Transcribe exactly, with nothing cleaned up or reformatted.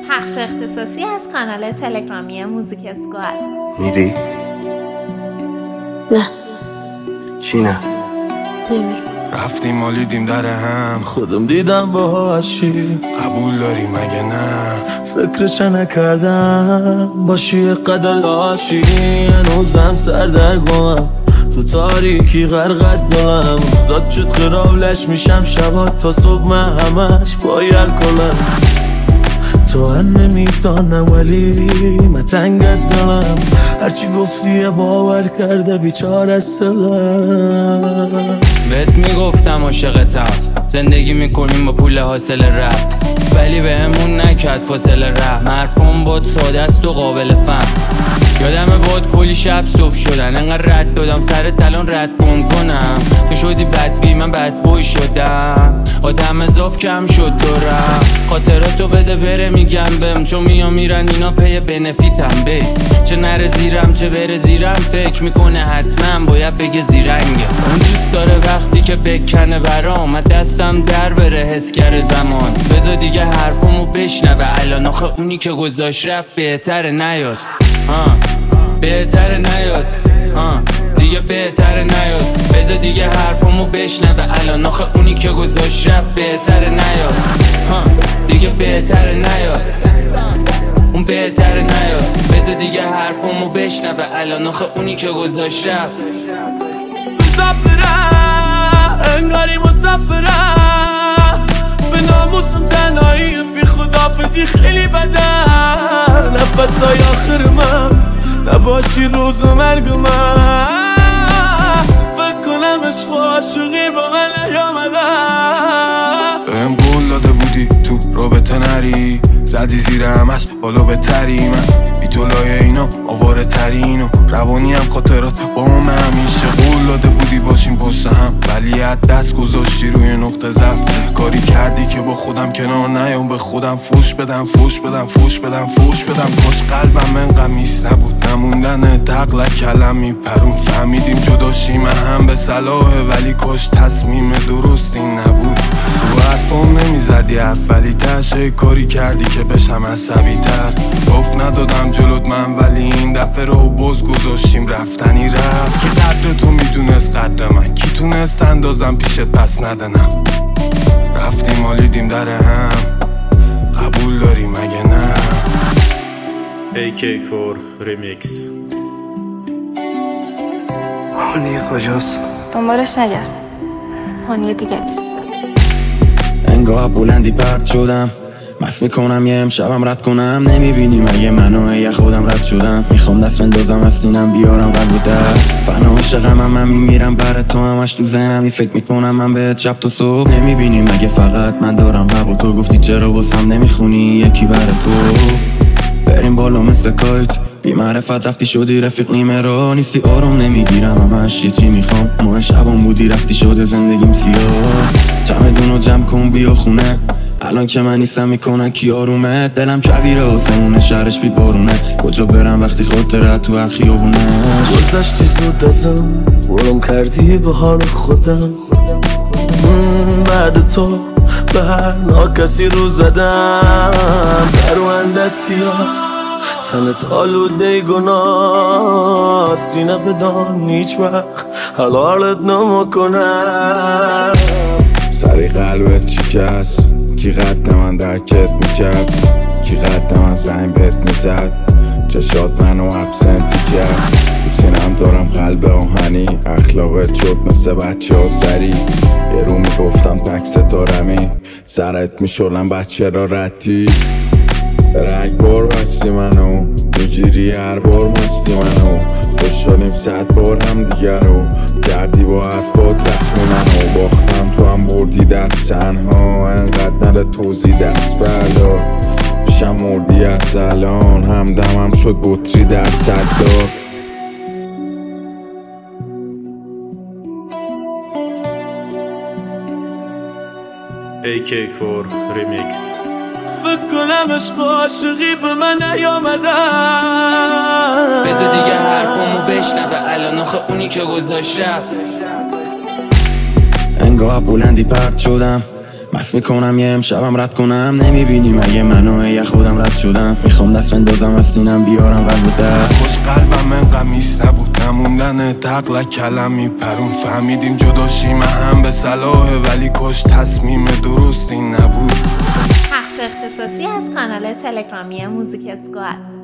پخش اختصاصی از کانال تلگرامی موزیک اسکواد. میری؟ نه. چی نه؟ نمیرم. رفتیم مالیدیم در هم، خودم دیدم باهاش چی قبول داری مگه نه؟ فکرش نکردم باشی قدر لاشی، هنوزم سردرگمم تو تاریکی غرقت دلم، زاد شد خرابلش میشم شبات تا صبح من همش باید کنم. تو هم نمیدانم ولی من تنگت دلم، هرچی گفتی باور کرده بیچاره است دلم. بهت میگفتم عاشقتم، زندگی میکنیم با پول حاصل رپ، ولی به همون نکرد فاصله رحم. حرفم بود ساده است و قابل فهم، یادمه بود کلی شب صبح شدن، انقدر رد دادم سر تلان رد بون کنم. تو شدی بد بی من بد بوی شدم، آدم اضاف کم شد دورم. خاطراتو بده بره میگم بهم، چون میام میرن اینا پی بنفیتم. بی چه نره زیرم چه بره زیرم، فکر میکنه حتما باید بگه زیرنگه. اون دوست داره وقتی که بکنه برام، من دستم در بره حس کرده زمان. بذار دیگه حرفمو بشنوه الان، آخه اونی که گذاشت رفت بهتره نیاد. آه بهتره نیاد، آه دیگه بهتره نیاد. بذار دیگه حرفمو بشنوه الان، آخه اونی که گذاشت رفت بهتره نیاد. آه دیگه بهتره نیاد، اون بهتره نیاد. بذار دیگه حرفمو بشنوه الان، آخه اونی که گذاشت رفت. مسافرم انگاری مسافرم، به ناموسم تنهایی بی خدافزی خیلی بدن. نفسای آخر من نباشی روز مرگ من، فکر کنم عشق و عاشقی با من نیامدن. بهم قول داده بودی تو رابطه نری، زدی زیر همش بالا بهتری. من بی تو لایه اینا آواره ترین و روانی هم خاطرات با هم همیشه. قول داده بودی باشیم پشت هم، ولی از دست گذاشتی روی نقطه ضعف. کاری کردی که با خودم کنار نیام، به خودم فوش بدم فوش بدم فوش بدم فوش بدم. کاش قلبم انقدر میس نبود، نموندن دقل کلم میپرون. فهمیدیم جداشیم هم به صلاحه، ولی کاش تصمیم درستی نبود. رو حرفام نمیزدی حرف، ولی تشه کاری کردی که بشم عصبی تر. گفت ندادم جلوت من، ولی این دفعه رو باز گذاشتیم رفتنی رفت. که قدر تو میدونست قدر من، کی تونست اندازم پیشت پس ندنم. رفتیم مالیدیم در هم، قبول داری مگه نه؟ ای کی فور ریمیکس. هانیه کجاست؟ دنبالش نگرد، هانیه دیگه نیست. انگاه بلندی پرد شدم، مست میکنم یه امشبم رد کنم. نمیبینی مگه منو یه خودم رد شدم. میخوام دست بندازم از سینم بیارم قلب و در فنا عاشقم هم میمیرم برای تو، همش تو ذهنم فکر میکنم من بهت شب تا صبح. نمیبینی مگه فقط من دارم حق و تو گفتی چرا واسم نمیخونی یکی برای تو. بریم بالا مثل کایت، بی معرفت رفتی شدی رفیق نیمه رو نیستی. آروم نمیگیرم همش یه چی میخوام، ماه شبام بودی رفتی شده زندگیم سیاه. چمدونو جمع کن بیا خونه، الان که من نیستم میکنن کی آرومه. دلم کویره آسمونه شهرش بی بارونه، کجا برم وقتی خاطرت تو هر خیابونه. گذشتی زود ازم برم کردی به حال خودم، بعد تو به هر ناکسی رو زدم. پروندت سیاست تنت آلوده گناه، سینه بدان هیچ وقت حلالت نمکنم. سری قلبت شکست، کی قد من درکت میکرد، کی قد من زنگ بهت میزد، چشات منو ابسنتی کرد. تو سینم دارم قلب آهنی، اخلاقت شد مثل بچه ها سری. یه رو میگفتم تک ستارمی، سرت میشولم بچه را ردی. رنگ بار بستی منو، میگیری هر بار مستی منو. خوشحالیم صد بار هم دیگر رو کردی با حرفات رخمی منو. باختم تو هم بردی دست تنها، انقدر نره توزی دست بردار. پیشم مردی از الان، همدمم شد بطری در صدار. ای کی فور ریمیکس. فکر کنم عشق و عاشقی به من نیامدن. بذار دیگه حرفمو بشنوه الان، آخه اونی که گذاشت رفت. انگاه بلندی پرد شدم، مست میکنم یه امشبم رد کنم. نمیبینی مگه منو یه خودم شدم رد شدم میخوام دست بندازم از سینم بیارم قلب و در خوش قلبم انقدر میست نبود نموندن تقل کلمی پرون فهمیدیم جداشیم هم به صلاحه ولی کش تصمیم درستی نبود. پخش اختصاصی از کانال تلگرامی موزیک اسکواد.